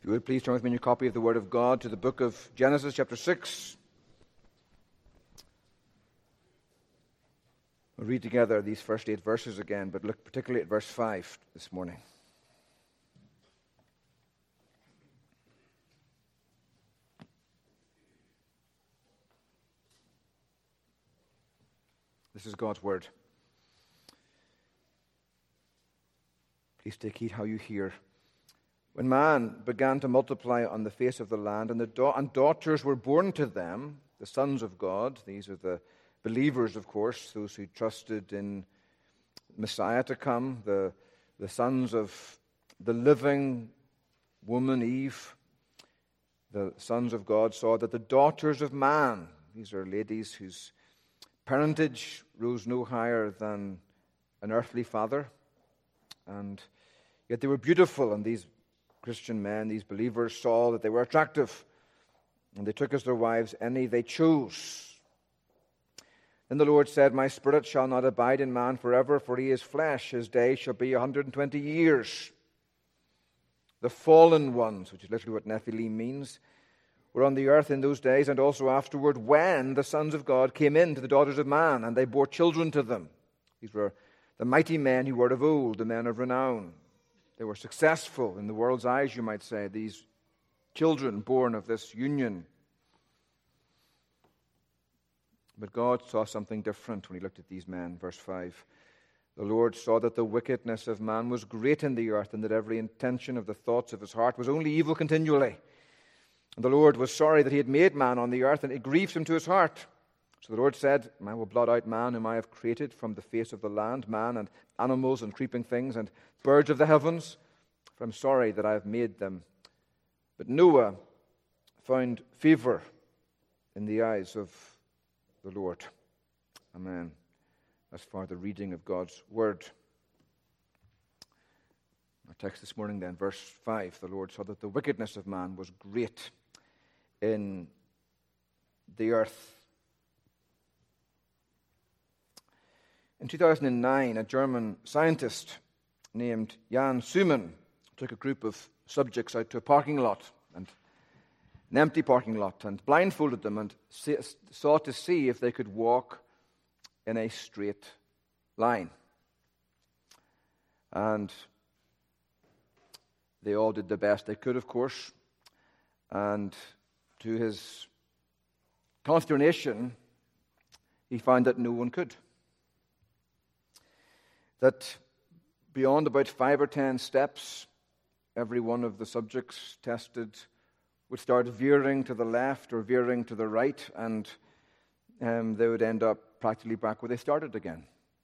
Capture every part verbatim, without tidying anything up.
you would please turn with me in your copy of the Word of God to the book of Genesis, chapter six. We'll read together these first eight verses again, but look particularly at verse five this morning. This is God's Word. Please take heed how you hear. When man began to multiply on the face of the land, and, the da- and daughters were born to them, the sons of God, these are the believers, of course, those who trusted in Messiah to come, the, the sons of the living woman, Eve, the sons of God saw that the daughters of man, these are ladies whose parentage rose no higher than an earthly father, and yet they were beautiful, and these Christian men, these believers, saw that they were attractive, and they took as their wives any they chose. Then the Lord said, My spirit shall not abide in man forever, for he is flesh. His days shall be a hundred and twenty years. The fallen ones, which is literally what Nephilim means, were on the earth in those days, and also afterward, when the sons of God came in to the daughters of man, and they bore children to them. These were the mighty men who were of old, the men of renown. They were successful in the world's eyes, you might say, these children born of this union. But God saw something different when he looked at these men. Verse five. The Lord saw that the wickedness of man was great in the earth, and that every intention of the thoughts of his heart was only evil continually. And the Lord was sorry that he had made man on the earth, and it grieved him to his heart. So the Lord said, I will blot out man whom I have created from the face of the land, man and animals and creeping things and birds of the heavens, for I am sorry that I have made them. But Noah found favor in the eyes of the Lord. Amen. As far the reading of God's Word. Our text this morning then, verse five. The Lord saw that the wickedness of man was great in the earth. In two thousand nine, a German scientist named Jan Suman took a group of subjects out to a parking lot, and an empty parking lot, and blindfolded them and sought to see if they could walk in a straight line. And they all did the best they could, of course, and to his consternation, he found that no one could. That beyond about five or ten steps, every one of the subjects tested would start veering to the left or veering to the right, and um, they would end up practically back where they started again.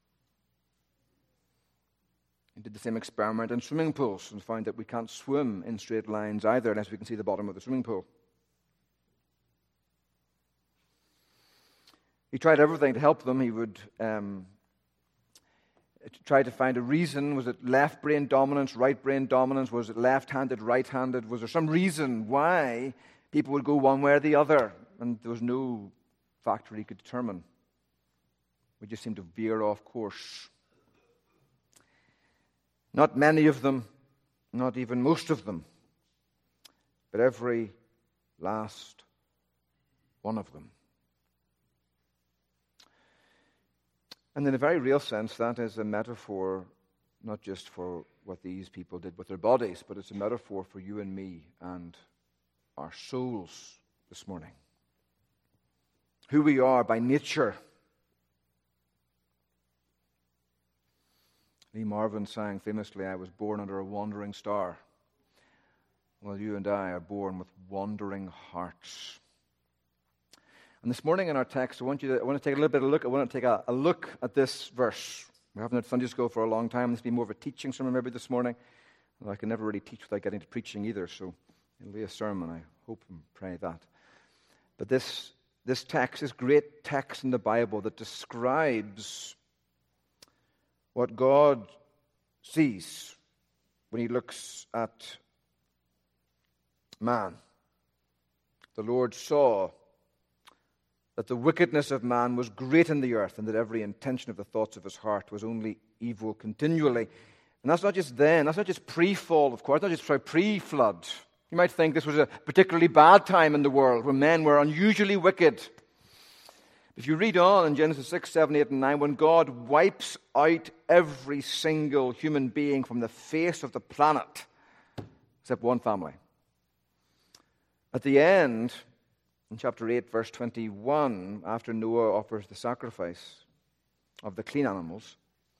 He did the same experiment in swimming pools and found that we can't swim in straight lines either unless we can see the bottom of the swimming pool. He tried everything to help them. He would um, try to find a reason. Was it left brain dominance, right brain dominance? Was it left-handed, right-handed? Was there some reason why people would go one way or the other? And there was no factor he could determine. We just seemed to veer off course. Not many of them, not even most of them, but every last one of them. And in a very real sense, that is a metaphor not just for what these people did with their bodies, but it's a metaphor for you and me and our souls this morning. Who we are by nature. Lee Marvin sang famously, I was born under a wandering star. Well, you and I are born with wandering hearts. And this morning in our text, I want you to, I want to take a little bit of a look. I want to take a, a look at this verse. We haven't had Sunday school for a long time. This will be more of a teaching sermon maybe this morning. Well, I can never really teach without getting to preaching either, so it'll be a sermon. I hope and pray that. But this, this text, this great text in the Bible that describes what God sees when he looks at man. The Lord saw that the wickedness of man was great in the earth, and that every intention of the thoughts of his heart was only evil continually. And that's not just then, that's not just pre-fall, of course, not just sorry, pre-flood. You might think this was a particularly bad time in the world when men were unusually wicked. If you read on in Genesis six, seven, eight, and nine, when God wipes out every single human being from the face of the planet, except one family. At the end, in chapter eight, verse twenty-one, after Noah offers the sacrifice of the clean animals,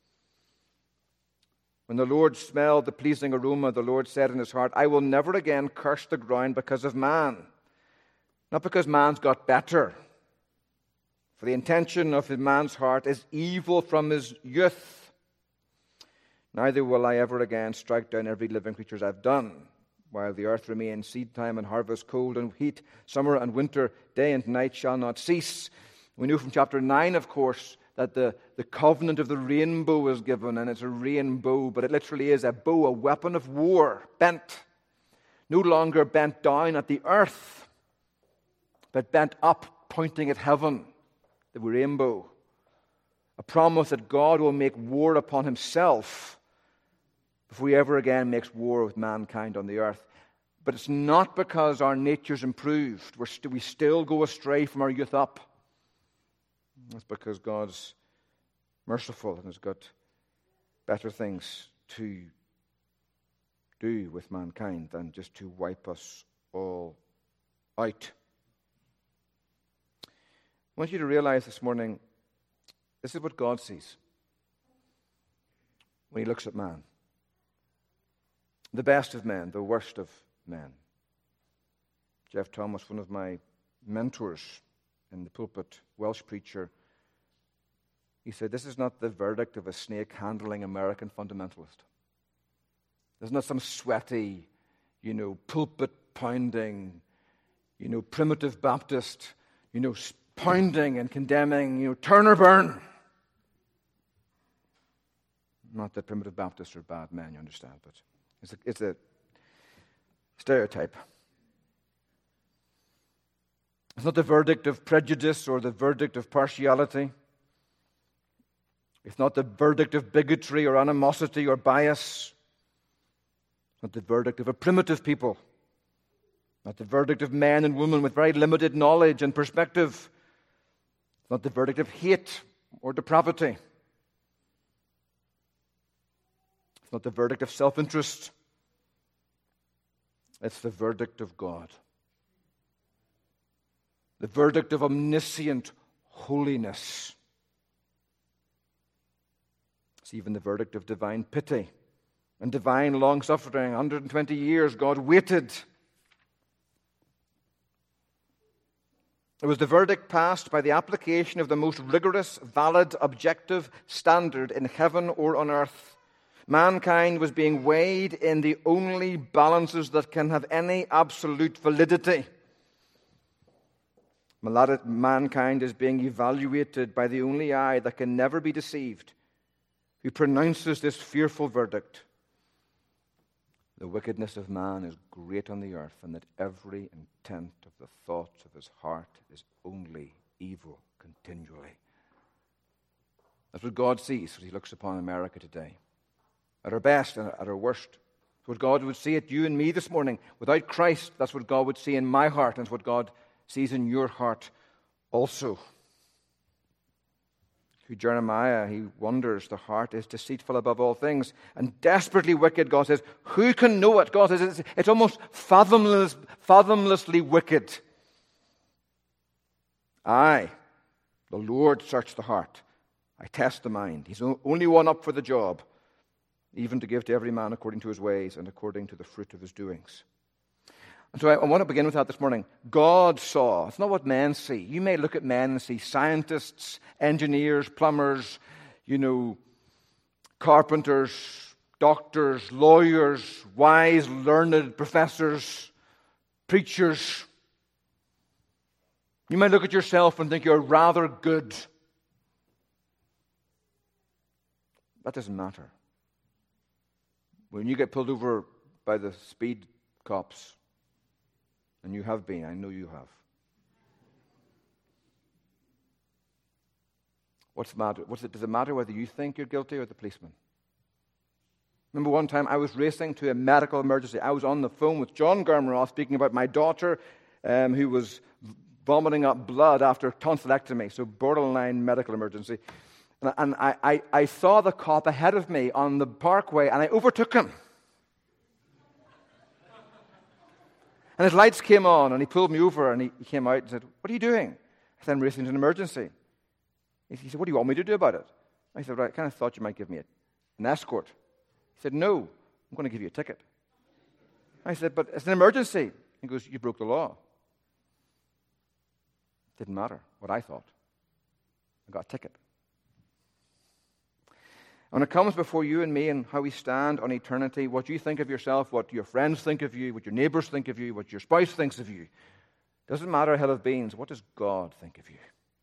when the Lord smelled the pleasing aroma, the Lord said in his heart, I will never again curse the ground because of man. Not because man's got better. For the intention of the man's heart is evil from his youth. Neither will I ever again strike down every living creature as I've done, while the earth remains, seed time and harvest, cold and heat, summer and winter, day and night shall not cease. We know from chapter nine, of course, that the, the covenant of the rainbow is given, and it's a rainbow, but it literally is a bow, a weapon of war, bent. No longer bent down at the earth, but bent up, pointing at heaven, the rainbow. A promise that God will make war upon himself before he ever again makes war with mankind on the earth. But it's not because our nature's improved. We're st- we still go astray from our youth up. It's because God's merciful and has got better things to do with mankind than just to wipe us all out. I want you to realize this morning, this is what God sees when he looks at man. The best of men, the worst of men. Jeff Thomas, one of my mentors in the pulpit, Welsh preacher, he said, this is not the verdict of a snake-handling American fundamentalist. There's not some sweaty, you know, pulpit-pounding, you know, primitive Baptist, you know, pounding and condemning, you know, turn or burn. Not that primitive Baptists are bad men, you understand, but it's a, it's a stereotype. It's not the verdict of prejudice or the verdict of partiality. It's not the verdict of bigotry or animosity or bias. It's not the verdict of a primitive people. Not the verdict of men and women with very limited knowledge and perspective. It's not the verdict of hate or depravity. It's not the verdict of self-interest. It's the verdict of God. The verdict of omniscient holiness. It's even the verdict of divine pity and divine long-suffering. one hundred twenty years God waited. It was the verdict passed by the application of the most rigorous, valid, objective standard in heaven or on earth. Mankind was being weighed in the only balances that can have any absolute validity. Mankind is being evaluated by the only eye that can never be deceived, who pronounces this fearful verdict. The wickedness of man is great on the earth, and that every intent of the thoughts of his heart is only evil continually. That's what God sees when he looks upon America today. At our best and at our worst. That's what God would see at you and me this morning. Without Christ, that's what God would see in my heart, and it's what God sees in your heart also. Through Jeremiah, he wonders, the heart is deceitful above all things and desperately wicked. God says, who can know it? God says, it's, it's almost fathomless, fathomlessly wicked. I, the Lord, search the heart. I test the mind. He's the only one up for the job, even to give to every man according to his ways and according to the fruit of his doings. And so I, I want to begin with that this morning. God saw. It's not what men see. You may look at men and see scientists, engineers, plumbers, you know, carpenters, doctors, lawyers, wise, learned professors, preachers. You might look at yourself and think you're rather good. That doesn't matter. When you get pulled over by the speed cops, and you have been, I know you have. What's the matter? What's it, does it matter whether you think you're guilty or the policeman? Remember one time I was racing to a medical emergency. I was on the phone with John Gurmaroff speaking about my daughter um, who was vomiting up blood after tonsillectomy, so borderline medical emergency. And, and I, I, I saw the cop ahead of me on the parkway, and I overtook him. And his lights came on, and he pulled me over, and he, he came out and said, "What are you doing?" I said, "I'm racing to an emergency." He said, "What do you want me to do about it?" I said, "Well, I kind of thought you might give me a, an escort." He said, "No, I'm going to give you a ticket." I said, "But it's an emergency." He goes, "You broke the law." Didn't matter what I thought. I got a ticket. When it comes before you and me and how we stand on eternity, what you think of yourself, what your friends think of you, what your neighbors think of you, what your spouse thinks of you, doesn't matter a hill of beans. What does God think of you?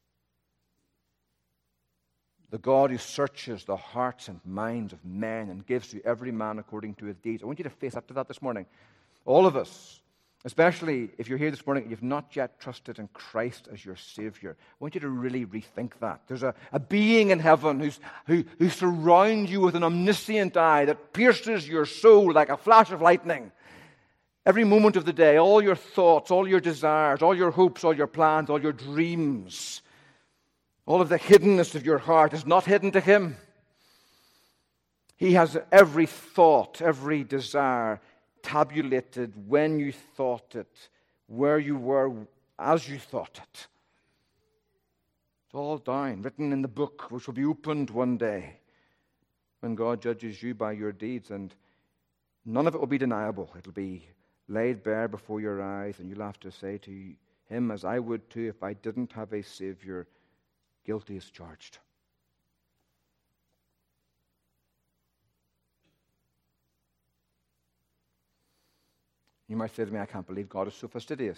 The God who searches the hearts and minds of men and gives to every man according to his deeds. I want you to face up to that this morning. All of us. Especially if you're here this morning and you've not yet trusted in Christ as your Savior. I want you to really rethink that. There's a, a being in heaven who's, who, who surrounds you with an omniscient eye that pierces your soul like a flash of lightning. Every moment of the day, all your thoughts, all your desires, all your hopes, all your plans, all your dreams, all of the hiddenness of your heart is not hidden to Him. He has every thought, every desire tabulated when you thought it, where you were as you thought it. It's all down, written in the book, which will be opened one day when God judges you by your deeds, and none of it will be deniable. It'll be laid bare before your eyes, and you'll have to say to Him, as I would too if I didn't have a Savior, guilty as charged. You might say to me, "I can't believe God is so fastidious."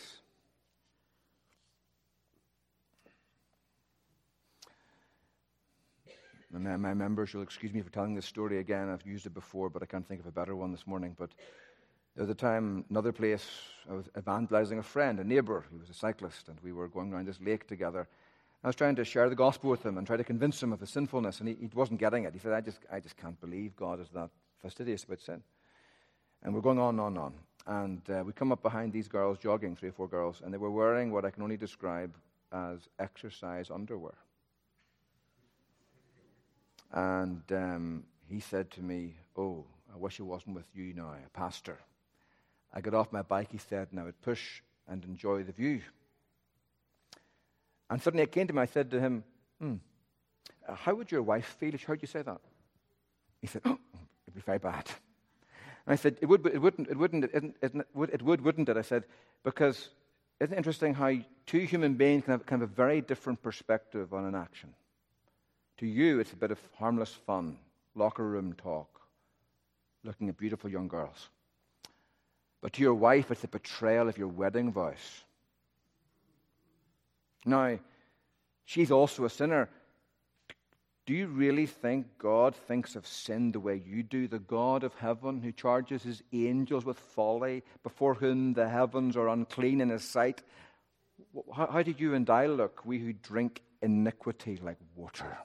My, my members, you'll excuse me for telling this story again. I've used it before, but I can't think of a better one this morning. But there was a time, another place, I was evangelizing a friend, a neighbor who was a cyclist, and we were going around this lake together. I was trying to share the gospel with him and try to convince him of his sinfulness, and he, he wasn't getting it. He said, I just, I just can't believe God is that fastidious about sin. And we're going on and on and on. And uh, we come up behind these girls jogging, three or four girls, and they were wearing what I can only describe as exercise underwear. And um, he said to me, "Oh, I wish I wasn't with you now, a pastor." I got off my bike, he said, and I would push and enjoy the view. And suddenly it came to me, I said to him, hmm, uh, how would your wife feel if she heard you say that? He said, "Oh, it'd be very bad." And I said, it would, it wouldn't, it wouldn't, it, it, it would, it would, wouldn't it? I said, because isn't it interesting how two human beings can have kind of a very different perspective on an action? To you, it's a bit of harmless fun, locker room talk, looking at beautiful young girls. But to your wife, it's a betrayal of your wedding vows. Now, she's also a sinner. Do you really think God thinks of sin the way you do? The God of heaven who charges his angels with folly, before whom the heavens are unclean in his sight. How, how did you and I look, we who drink iniquity like water?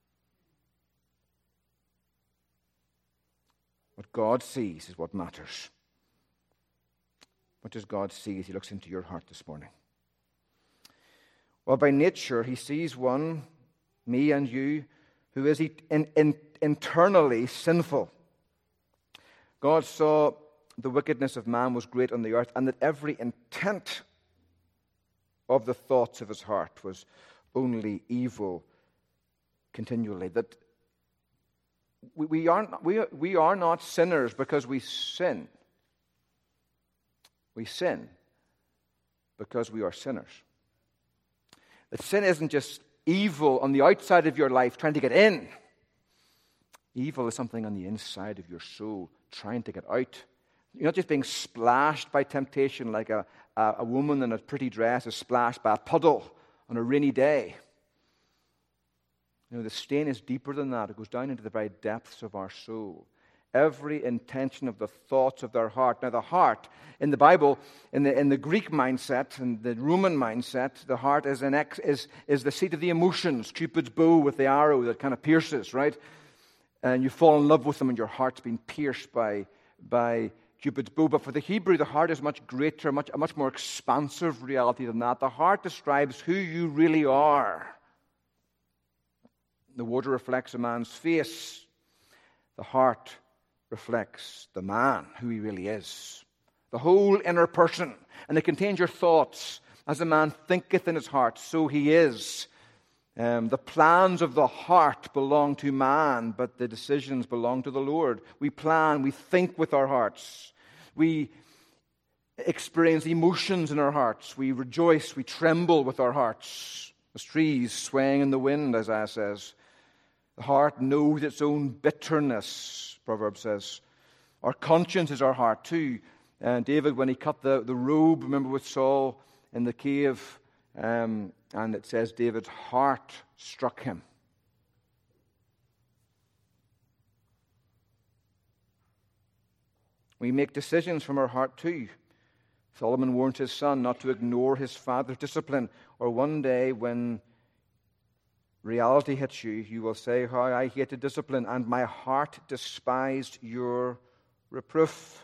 What God sees is what matters. What does God see as he looks into your heart this morning? Well, by nature, he sees one, me and you, who is in, in, internally sinful. God saw the wickedness of man was great on the earth, and that every intent of the thoughts of his heart was only evil continually. That we, we, aren't, we, we are not sinners because we sin. We sin because we are sinners. That sin isn't just evil on the outside of your life trying to get in. Evil is something on the inside of your soul trying to get out. You're not just being splashed by temptation like a, a, a woman in a pretty dress is splashed by a puddle on a rainy day. You know, the stain is deeper than that. It goes down into the very depths of our soul. Every intention of the thoughts of their heart. Now, the heart, in the Bible, in the in the Greek mindset and the Roman mindset, the heart is an ex, is is the seat of the emotions. Cupid's bow with the arrow that kind of pierces, right? and you fall in love with them and your heart's been pierced by, by Cupid's bow. But for the Hebrew, the heart is much greater, much, a much more expansive reality than that. The heart describes who you really are. The water reflects a man's face. The heart reflects the man, who he really is. The whole inner person. And it contains your thoughts. As a man thinketh in his heart, so he is. Um, the plans of the heart belong to man, but the decisions belong to the Lord. We plan, we think with our hearts. We experience emotions in our hearts. We rejoice, we tremble with our hearts. As trees swaying in the wind, Isaiah says. The heart knows its own bitterness, Proverbs says. Our conscience is our heart too. And David, when he cut the, the robe, remember with Saul in the cave, um, and it says David's heart struck him. We make decisions from our heart too. Solomon warns his son not to ignore his father's discipline, or one day when reality hits you, you will say, how I hated discipline, and my heart despised your reproof.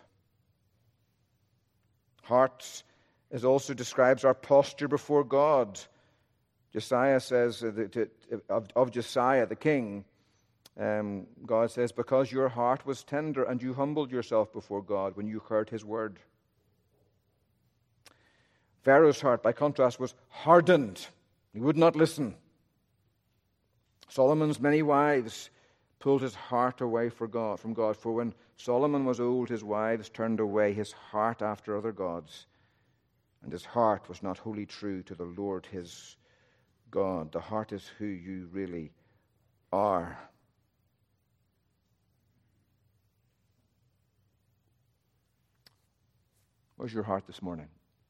Heart is also describes our posture before God. Josiah says that of, of Josiah the king, um, God says, because your heart was tender and you humbled yourself before God when you heard his word. Pharaoh's heart, by contrast, was hardened. He would not listen. Solomon's many wives pulled his heart away for God, from God. For when Solomon was old, his wives turned away his heart after other gods, and his heart was not wholly true to the Lord his God. The heart is who you really are. Where's your heart this morning?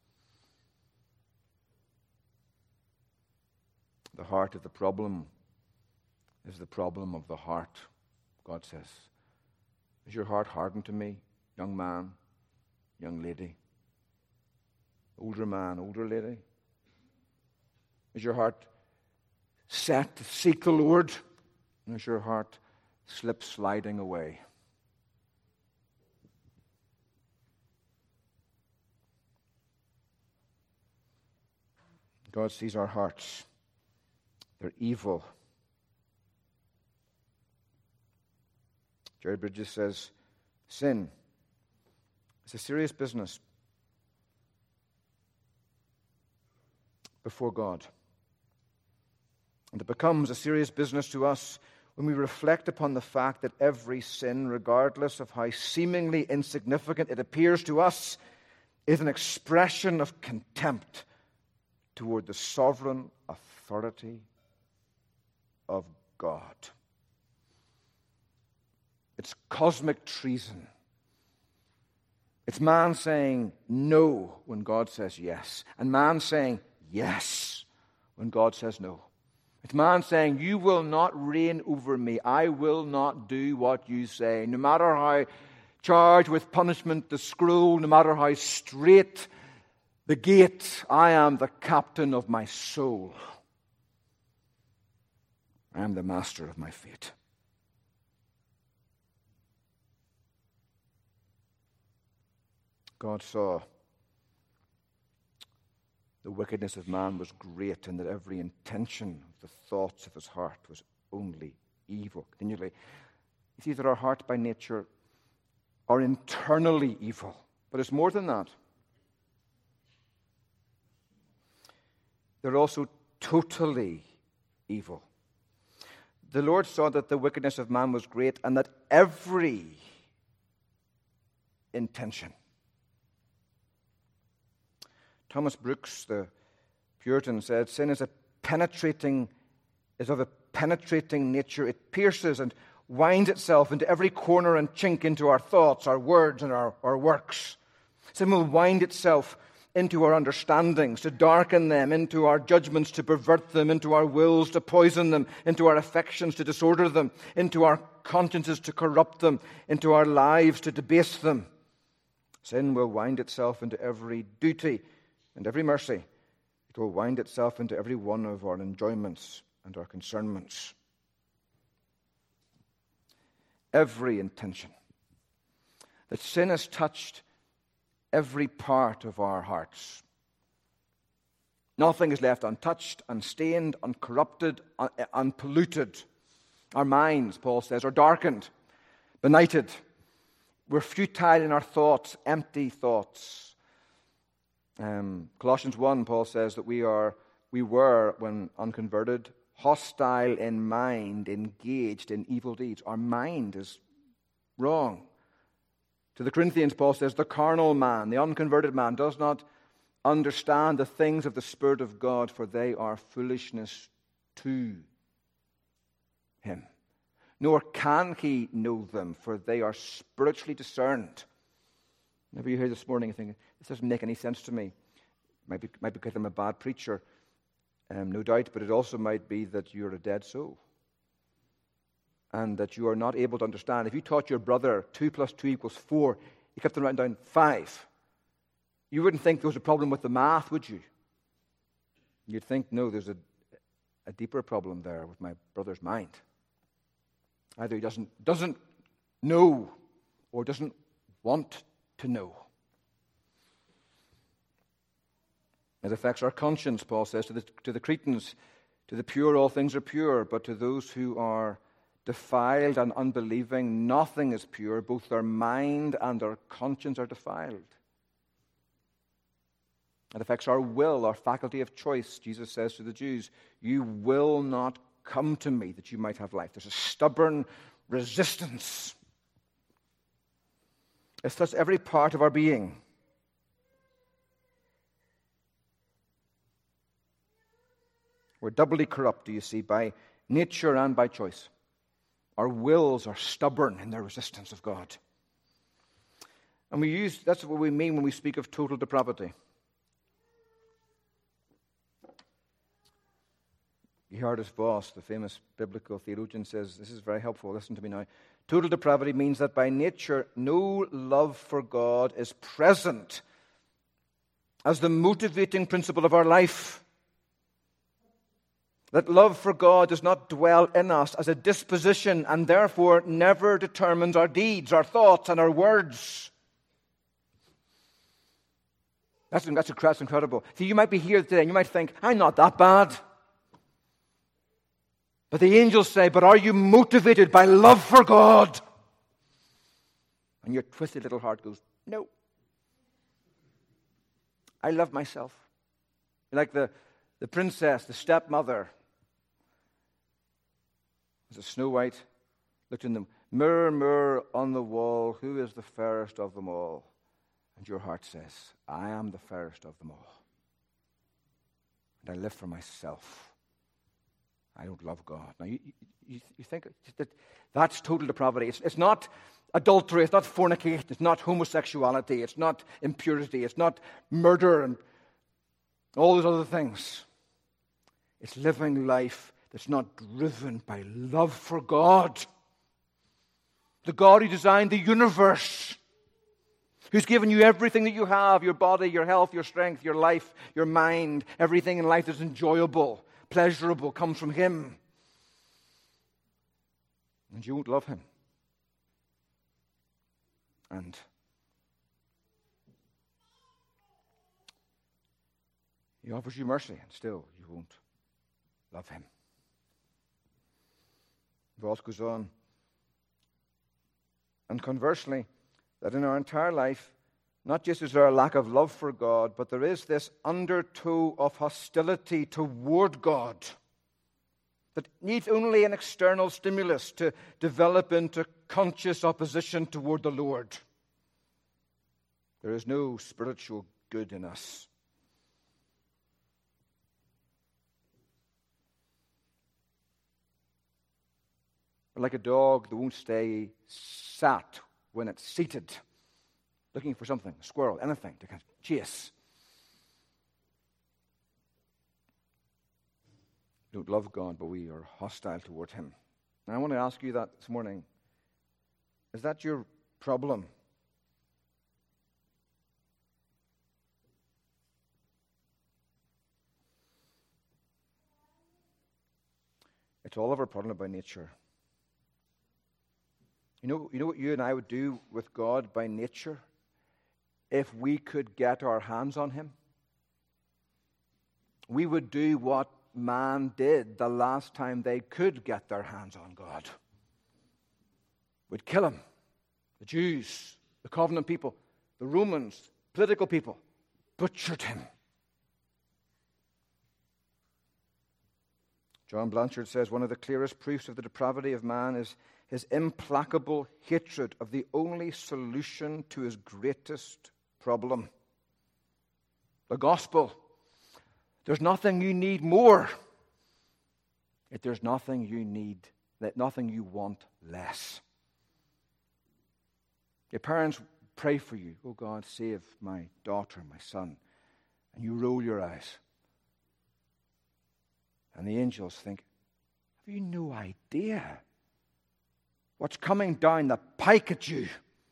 The heart of the problem is the problem of the heart, God says. Is your heart hardened to me, young man, young lady? Older man, older lady? Is your heart set to seek the Lord? And is your heart slip sliding away? God sees our hearts. They're evil. Jerry Bridges says, sin is a serious business before God. And it becomes a serious business to us when we reflect upon the fact that every sin, regardless of how seemingly insignificant it appears to us, is an expression of contempt toward the sovereign authority of God. It's cosmic treason. It's man saying no when God says yes, and man saying yes when God says no. It's man saying, you will not reign over me. I will not do what you say. No matter how charged with punishment the scroll, no matter how straight the gate, I am the captain of my soul. I am the master of my fate. God saw the wickedness of man was great, and that every intention of the thoughts of his heart was only evil continually. You see that our hearts by nature are internally evil, but it's more than that. They're also totally evil. The Lord saw that the wickedness of man was great, and that every intention. Thomas Brooks, the Puritan, said, sin is a penetrating, is of a penetrating nature. It pierces and winds itself into every corner and chink into our thoughts, our words, and our, our works. Sin will wind itself into our understandings, to darken them, into our judgments, to pervert them, into our wills, to poison them, into our affections, to disorder them, into our consciences, to corrupt them, into our lives, to debase them. Sin will wind itself into every duty and every mercy. It will wind itself into every one of our enjoyments and our concernments. every intention. That sin has touched every part of our hearts. Nothing is left untouched, unstained, uncorrupted, un- unpolluted. Our minds, Paul says, are darkened, benighted. We're futile in our thoughts, empty thoughts. Um, Colossians one, Paul says that we are, we were, when unconverted, hostile in mind, engaged in evil deeds. Our mind is wrong. To the Corinthians, Paul says, the carnal man, the unconverted man, does not understand the things of the Spirit of God, for they are foolishness to him. Nor can he know them, for they are spiritually discerned. Maybe you're here this morning and thinking, this doesn't make any sense to me. Might be, might be because I'm a bad preacher, um, no doubt, but it also might be that you're a dead soul. And that you are not able to understand. If you taught your brother two plus two equals four, you kept on writing down five. You wouldn't think there was a problem with the math, would you? You'd think, no, there's a, a deeper problem there with my brother's mind. Either he doesn't, doesn't know or doesn't want to know. It affects our conscience, Paul says, to the, to the Cretans. To the pure, all things are pure, but to those who are defiled and unbelieving, nothing is pure. Both their mind and their conscience are defiled. It affects our will, our faculty of choice. Jesus says to the Jews, you will not come to me that you might have life. There's a stubborn resistance. It's thus every part of our being. We're doubly corrupt, do you see, by nature and by choice. Our wills are stubborn in their resistance of God. And we use, that's what we mean when we speak of total depravity. Geerhardus Vos, the famous biblical theologian, says, this is very helpful, listen to me now. Total depravity means that by nature no love for God is present as the motivating principle of our life. That love for God does not dwell in us as a disposition and therefore never determines our deeds, our thoughts, and our words. That's, that's, that's incredible. See, you might be here today and you might think, I'm not that bad. But the angels say, but are you motivated by love for God? And your twisted little heart goes, no. I love myself. Like the, the princess, the stepmother. Was it Snow White? Looked in the mirror, mirror on the wall, who is the fairest of them all? And your heart says, I am the fairest of them all. And I live for myself. I don't love God. Now, you, you, you think that that's total depravity. It's, it's not adultery. It's not fornication. It's not homosexuality. It's not impurity. It's not murder and all those other things. It's living life that's not driven by love for God. The God who designed the universe, who's given you everything that you have, your body, your health, your strength, your life, your mind, everything in life that's enjoyable, pleasurable, comes from Him. And you won't love Him. And He offers you mercy, and still you won't love Him. Voss goes on. And conversely, that in our entire life, not just is there a lack of love for God, but there is this undertow of hostility toward God that needs only an external stimulus to develop into conscious opposition toward the Lord. There is no spiritual good in us. Like a dog that won't stay sat when it's seated, looking for something, a squirrel, anything to kind of chase. We don't love God, but we are hostile toward Him. And I want to ask you that this morning. Is that your problem? It's all of our problem by nature. You know, you know what you and I would do with God by nature if we could get our hands on him? We would do what man did the last time they could get their hands on God. We'd kill him. The Jews, the covenant people, the Romans, political people, butchered him. John Blanchard says one of the clearest proofs of the depravity of man is his implacable hatred of the only solution to his greatest problem. The gospel. There's nothing you need more. Yet there's nothing you need, nothing you want less. Your parents pray for you. Oh God, save my daughter, my son. And you roll your eyes. And the angels think, have you no idea what's coming down the pike at you?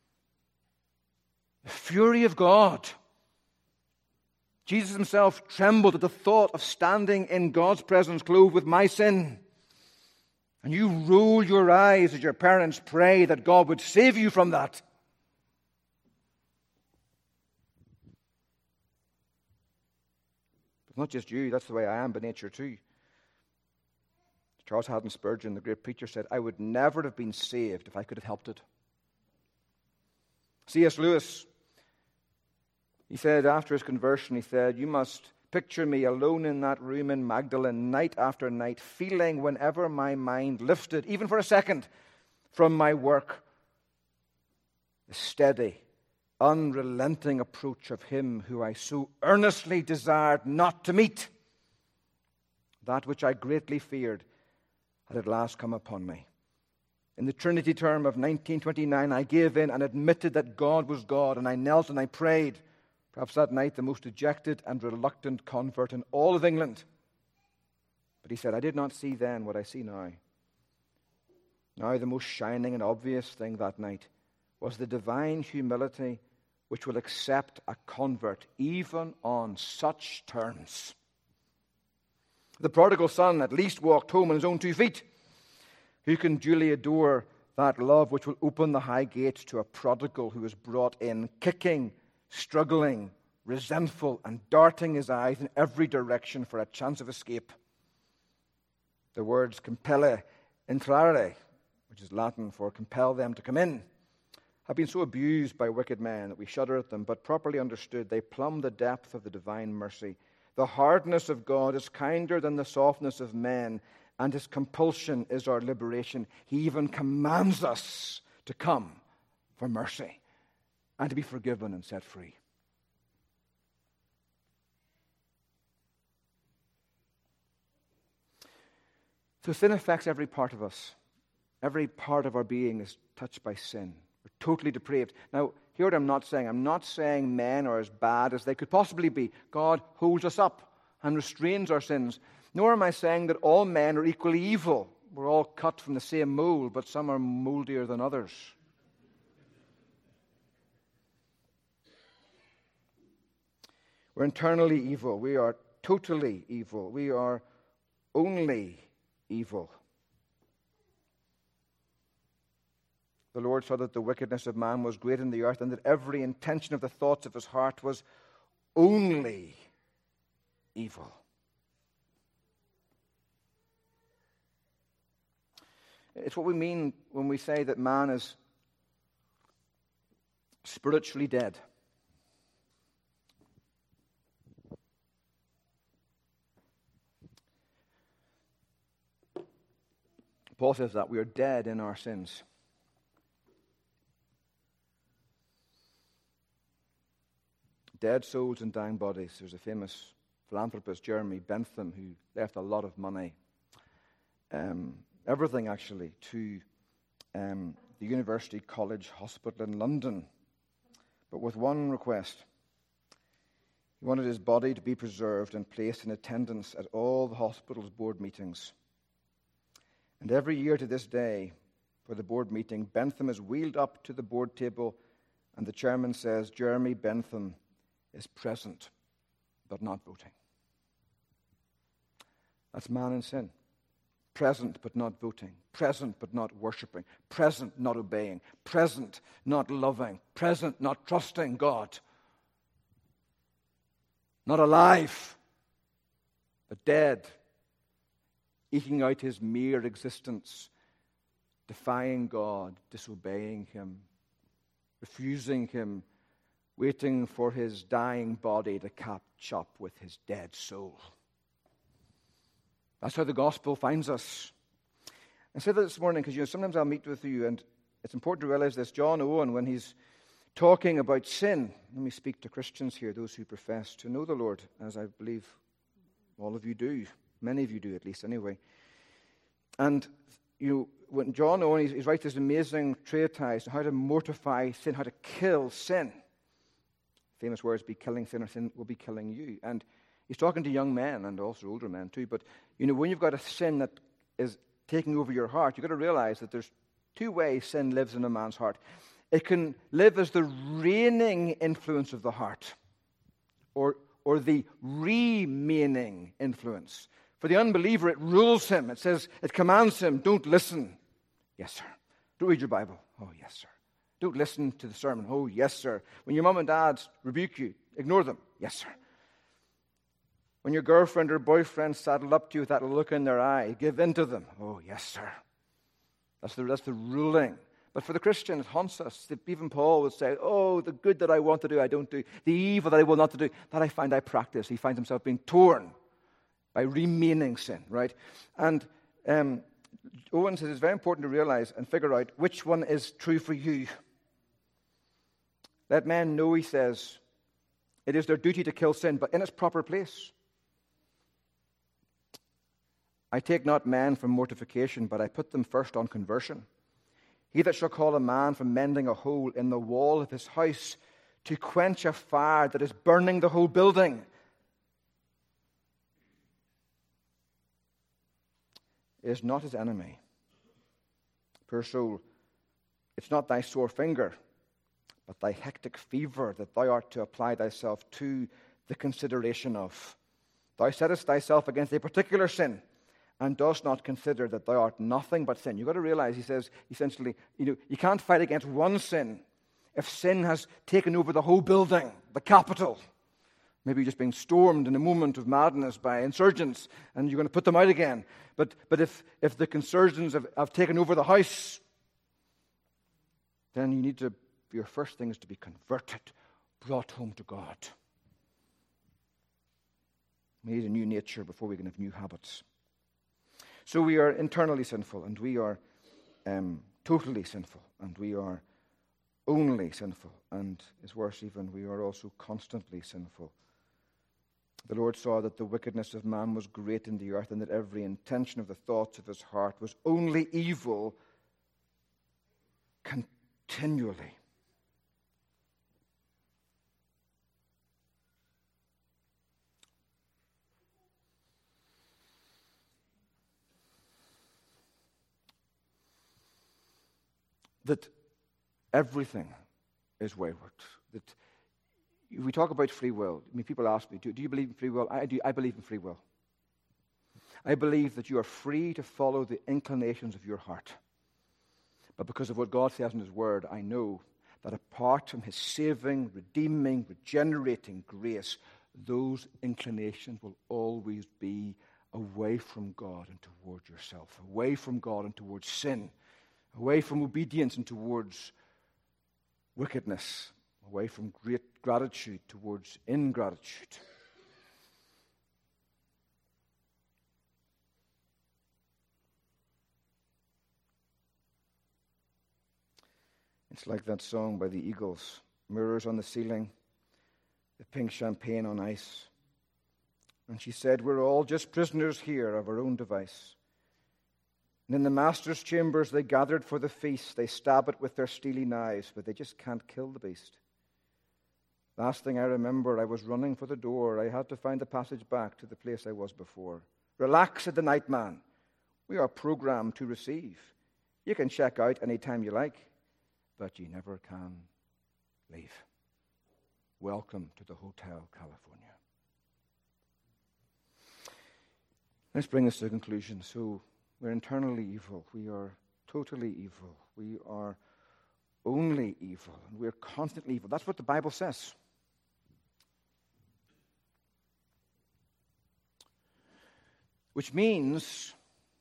The fury of God. Jesus himself trembled at the thought of standing in God's presence clothed with my sin. And you roll your eyes as your parents pray that God would save you from that. But not just you, that's the way I am by nature too. Charles Haddon Spurgeon, the great preacher, said, I would never have been saved if I could have helped it. C S Lewis, he said after his conversion, he said, you must picture me alone in that room in Magdalen night after night, feeling whenever my mind lifted, even for a second, from my work, the steady, unrelenting approach of him who I so earnestly desired not to meet. That which I greatly feared had at last come upon me. In the Trinity term of nineteen twenty-nine, I gave in and admitted that God was God, and I knelt and I prayed. Perhaps that night the most dejected and reluctant convert in all of England. But he said, I did not see then what I see now. Now the most shining and obvious thing that night was the divine humility which will accept a convert even on such terms. The prodigal son at least walked home on his own two feet. Who can duly adore that love which will open the high gates to a prodigal who is brought in, kicking, struggling, resentful, and darting his eyes in every direction for a chance of escape? The words compelle intrare, which is Latin for compel them to come in, have been so abused by wicked men that we shudder at them, but properly understood, they plumb the depth of the divine mercy. The hardness of God is kinder than the softness of men, and his compulsion is our liberation. He even commands us to come for mercy and to be forgiven and set free. So sin affects every part of us. Every part of our being is touched by sin. We're totally depraved. Now, hear what I'm not saying. I'm not saying men are as bad as they could possibly be. God holds us up and restrains our sins. Nor am I saying that all men are equally evil. We're all cut from the same mold, but some are moldier than others. We're internally evil. We are totally evil. We are only evil. The Lord saw that the wickedness of man was great in the earth, and that every intention of the thoughts of his heart was only evil. It's what we mean when we say that man is spiritually dead. Paul says that we are dead in our sins. Dead souls and dying bodies. There's a famous philanthropist, Jeremy Bentham, who left a lot of money, um, everything actually, to um, the University College Hospital in London, but with one request. He wanted his body to be preserved and placed in attendance at all the hospital's board meetings. And every year to this day, for the board meeting, Bentham is wheeled up to the board table, and the chairman says, Jeremy Bentham is present, but not voting. That's man in sin. present but not voting, present but not worshiping, present not obeying, present not loving, present not trusting God. Not alive, but dead, eking out his mere existence, defying God, disobeying him, refusing him, waiting for his dying body to catch up with his dead soul. That's how the gospel finds us. I said that this morning because, you know, sometimes I'll meet with you, and it's important to realize this. John Owen, when he's talking about sin, let me speak to Christians here, those who profess to know the Lord, as I believe all of you do. Many of you do, at least, anyway. And you know, when John Owen, he's, he's writes this amazing treatise on how to mortify sin, how to kill sin. Famous words, be killing sin, or sin will be killing you. And he's talking to young men and also older men too. But, you know, when you've got a sin that is taking over your heart, you've got to realize that there's two ways sin lives in a man's heart. It can live as the reigning influence of the heart, or, or the remaining influence. For the unbeliever, it rules him. It says, it commands him, don't listen. Yes, sir. Don't read your Bible. Oh, yes, sir. Don't listen to the sermon. Oh, yes, sir. When your mom and dad rebuke you, ignore them. Yes, sir. When your girlfriend or boyfriend saddle up to you with that look in their eye, give in to them. Oh, yes, sir. That's the, that's the ruling. But for the Christian, it haunts us. Even Paul would say, oh, the good that I want to do, I don't do. The evil that I will not do, that I find I practice. He finds himself being torn by remaining sin, right? And um, Owen says it's very important to realize and figure out which one is true for you. Let men know, he says, it is their duty to kill sin, but in its proper place. I take not men from mortification, but I put them first on conversion. He that shall call a man from mending a hole in the wall of his house to quench a fire that is burning the whole building is not his enemy. Poor soul, it's not thy sore finger, but thy hectic fever that thou art to apply thyself to the consideration of. Thou settest thyself against a particular sin, and dost not consider that thou art nothing but sin. You've got to realize, he says, essentially, you know, you can't fight against one sin if sin has taken over the whole building, the capital. Maybe you're just being stormed in a moment of madness by insurgents, and you're going to put them out again. But but if, if the insurgents have, have taken over the house, then you need to, your first thing is to be converted, brought home to God. We need a new nature before we can have new habits. So we are internally sinful, and we are um, totally sinful, and we are only sinful, and it's worse even, we are also constantly sinful. The Lord saw that the wickedness of man was great in the earth, and that every intention of the thoughts of his heart was only evil continually. That everything is wayward. That we talk about free will. I mean, people ask me, do, do you believe in free will? I do. I believe in free will. I believe that you are free to follow the inclinations of your heart. But because of what God says in his word, I know that apart from his saving, redeeming, regenerating grace, those inclinations will always be away from God and towards yourself, away from God and towards sin, away from obedience and towards wickedness, away from great gratitude towards ingratitude. It's like that song by the Eagles, mirrors on the ceiling, the pink champagne on ice. And she said, we're all just prisoners here of our own device. And in the master's chambers they gathered for the feast. They stab it with their steely knives, but they just can't kill the beast. Last thing I remember, I was running for the door. I had to find the passage back to the place I was before. Relax, said the night man. We are programmed to receive. You can check out any time you like, but you never can leave. Welcome to the Hotel California. Let's bring this to a conclusion. So We're internally evil. We are totally evil. We are only evil. And we're constantly evil. That's what the Bible says. Which means,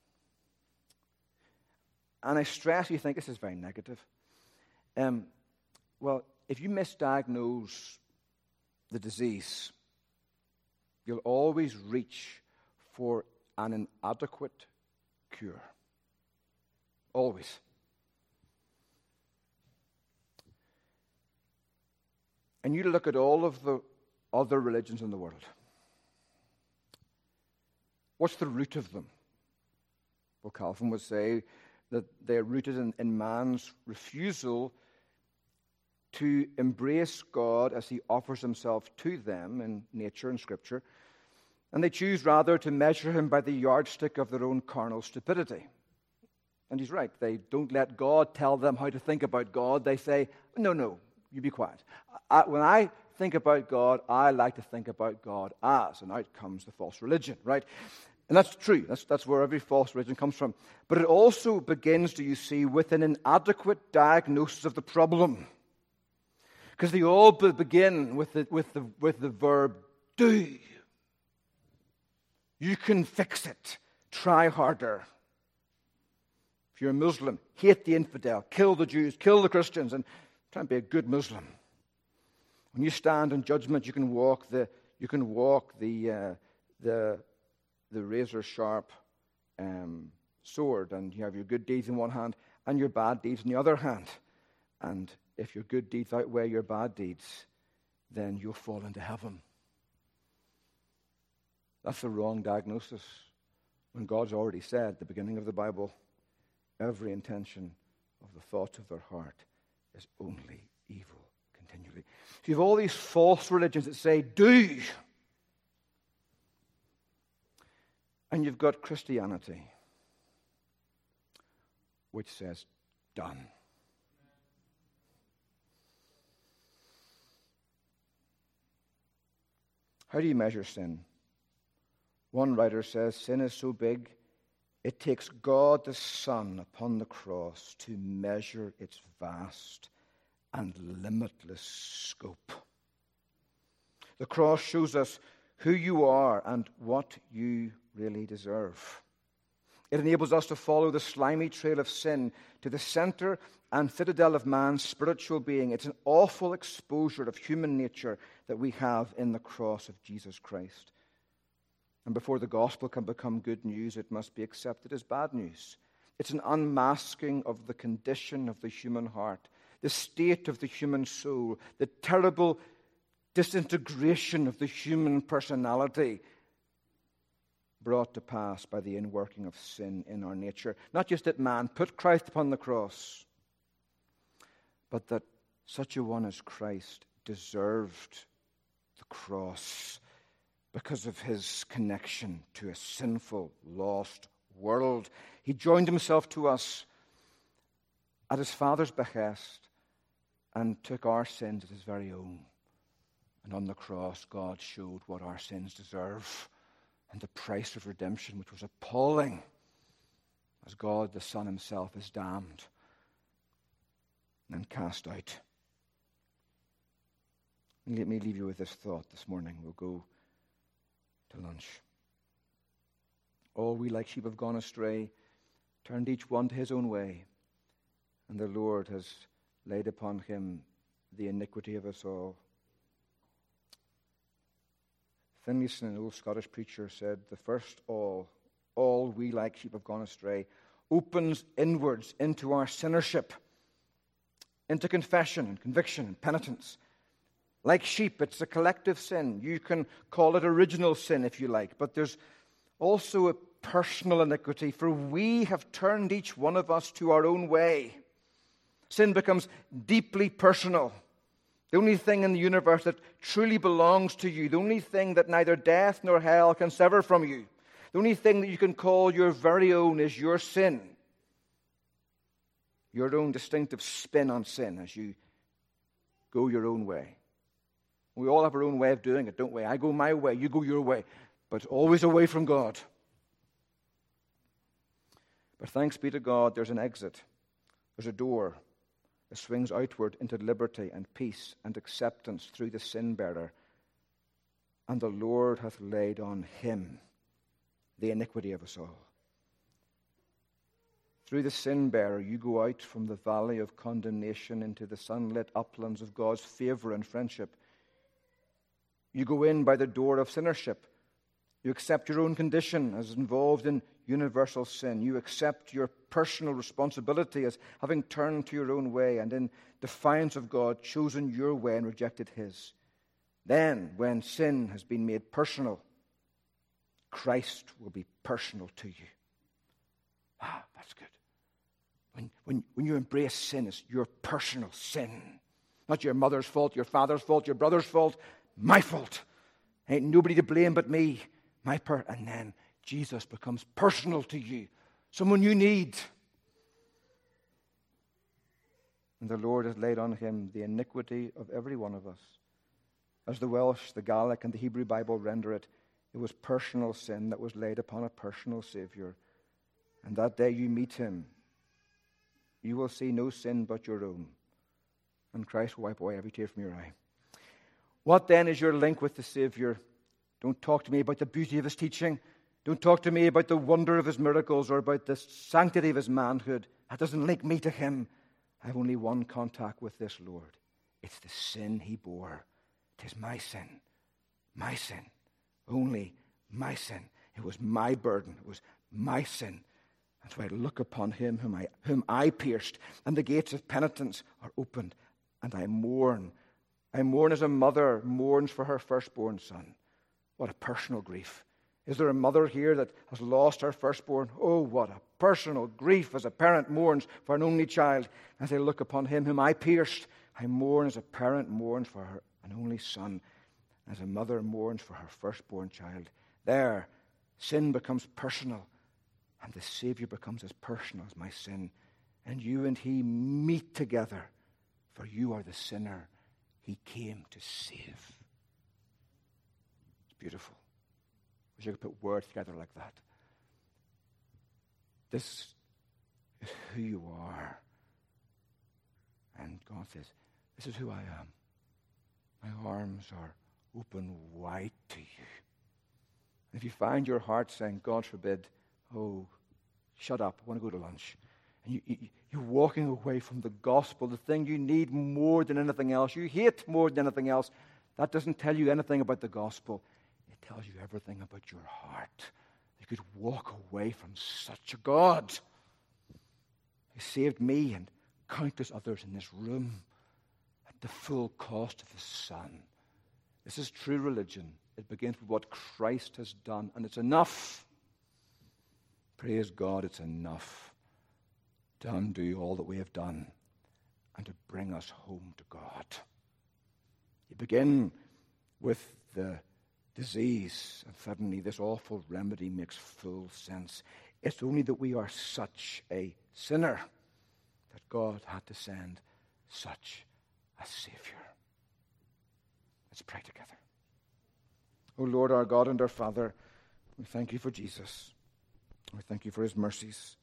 and I stress, you think this is very negative. Um, well, if you misdiagnose the disease, you'll always reach for an inadequate cure. Always. And you look at all of the other religions in the world. What's the root of them? Well, Calvin would say that they're rooted in, in man's refusal to embrace God as he offers himself to them in nature and Scripture. And they choose rather to measure him by the yardstick of their own carnal stupidity. And he's right. They don't let God tell them how to think about God. They say, no, no, you be quiet. I, when I think about God, I like to think about God as. And out comes the false religion, right? And that's true. That's, that's where every false religion comes from. But it also begins, do you see, with an inadequate diagnosis of the problem. Because they all be- begin with the, with, the, with the verb do. You can fix it. Try harder. If you're a Muslim, hate the infidel, kill the Jews, kill the Christians, and try and be a good Muslim. When you stand in judgment, you can walk the you can walk the uh, the the razor sharp um, sword, and you have your good deeds in one hand and your bad deeds in the other hand. And if your good deeds outweigh your bad deeds, then you'll fall into heaven. That's the wrong diagnosis. When God's already said at the beginning of the Bible, every intention of the thoughts of their heart is only evil continually. So you have all these false religions that say, do. And you've got Christianity, which says, done. How do you measure sin? One writer says, sin is so big, it takes God the Son upon the cross to measure its vast and limitless scope. The cross shows us who you are and what you really deserve. It enables us to follow the slimy trail of sin to the center and citadel of man's spiritual being. It's an awful exposure of human nature that we have in the cross of Jesus Christ. And before the gospel can become good news, it must be accepted as bad news. It's an unmasking of the condition of the human heart, the state of the human soul, the terrible disintegration of the human personality brought to pass by the inworking of sin in our nature. Not just that man put Christ upon the cross, but that such a one as Christ deserved the cross because of his connection to a sinful, lost world. He joined himself to us at his Father's behest and took our sins as his very own. And on the cross, God showed what our sins deserve and the price of redemption, which was appalling, as God the Son himself is damned and cast out. And let me leave you with this thought this morning. We'll go to lunch. All we like sheep have gone astray, turned each one to his own way, and the Lord has laid upon him the iniquity of us all. Finlayson, an old Scottish preacher, said, the first all, all we like sheep have gone astray, opens inwards into our sinnership, into confession and conviction and penitence. Like sheep, it's a collective sin. You can call it original sin if you like, but there's also a personal iniquity, for we have turned each one of us to our own way. Sin becomes deeply personal. The only thing in the universe that truly belongs to you, the only thing that neither death nor hell can sever from you, the only thing that you can call your very own is your sin. Your own distinctive spin on sin as you go your own way. We all have our own way of doing it, don't we? I go my way, you go your way, but always away from God. But thanks be to God, there's an exit. There's a door that swings outward into liberty and peace and acceptance through the sin-bearer. And the Lord hath laid on him the iniquity of us all. Through the sin-bearer, you go out from the valley of condemnation into the sunlit uplands of God's favor and friendship. You go in by the door of sinnership. You accept your own condition as involved in universal sin. You accept your personal responsibility as having turned to your own way and in defiance of God, chosen your way and rejected his. Then, when sin has been made personal, Christ will be personal to you. Ah, that's good. When, when, when you embrace sin as your personal sin, not your mother's fault, your father's fault, your brother's fault, my fault. Ain't nobody to blame but me. My per- and then Jesus becomes personal to you, someone you need. And the Lord has laid on him the iniquity of every one of us. As the Welsh, the Gaelic, and the Hebrew Bible render it, it was personal sin that was laid upon a personal Savior. And that day you meet him, you will see no sin but your own. And Christ will wipe away every tear from your eye. What then is your link with the Savior? Don't talk to me about the beauty of his teaching. Don't talk to me about the wonder of his miracles or about the sanctity of his manhood. That doesn't link me to him. I have only one contact with this Lord. It's the sin he bore. It is my sin. My sin. Only my sin. It was my burden. It was my sin. And so I look upon him whom I, whom I pierced, and the gates of penitence are opened, and I mourn. I mourn as a mother mourns for her firstborn son. What a personal grief. Is there a mother here that has lost her firstborn? Oh, what a personal grief as a parent mourns for an only child. As I look upon him whom I pierced, I mourn as a parent mourns for her an only son, as a mother mourns for her firstborn child. There, sin becomes personal, and the Savior becomes as personal as my sin. And you and he meet together, for you are the sinner he came to save. It's beautiful. Wish I could put words together like that. This is who you are. And God says, this is who I am. My arms are open wide to you. And if you find your heart saying, God forbid, oh, shut up, I want to go to lunch. And you, you, you're walking away from the gospel, the thing you need more than anything else, you hate more than anything else, that doesn't tell you anything about the gospel. It tells you everything about your heart. You could walk away from such a God. He saved me and countless others in this room at the full cost of his Son. This is true religion. It begins with what Christ has done, and it's enough. Praise God, it's enough to undo all that we have done and to bring us home to God. You begin with the disease, and suddenly this awful remedy makes full sense. It's only that we are such a sinner that God had to send such a Savior. Let's pray together. O Lord, our God and our Father, we thank you for Jesus. We thank you for his mercies.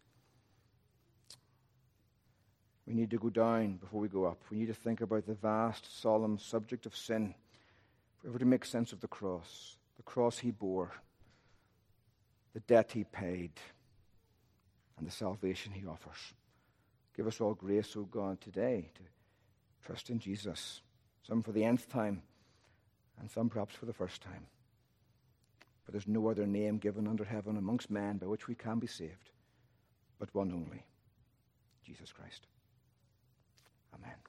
We need to go down before we go up. We need to think about the vast, solemn subject of sin. If we were to make sense of the cross, the cross he bore, the debt he paid, and the salvation he offers. Give us all grace, O God, today to trust in Jesus, some for the nth time, and some perhaps for the first time. For there's no other name given under heaven amongst men by which we can be saved, but one only, Jesus Christ. Amen.